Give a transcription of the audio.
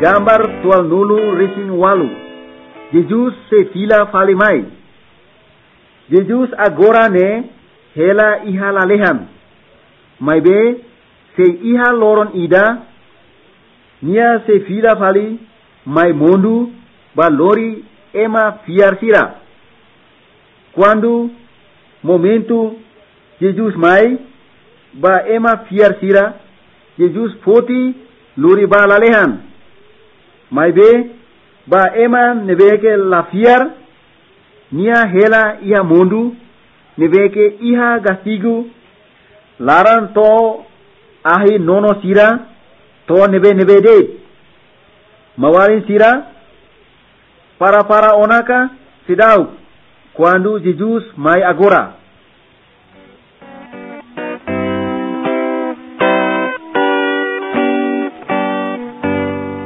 gambar tual nulu rising walu. Jesus se fila fali mai. Jesus agora ne hela iha lalehan. Mai be se iha loron ida. Nia se fila fali mai mondu ba lori ema fiar sira. Quando momento Jesus mai ba ema fiar sira, Jesus foti lori ba lalehan. Mai be ba ema nebeke la fiar, nia hela iha mondu, nebeke iha gastigu, laran to ahi nono sira, to nebe de. Mawarin sira, para onaka sidau, quando Jesus mai agora.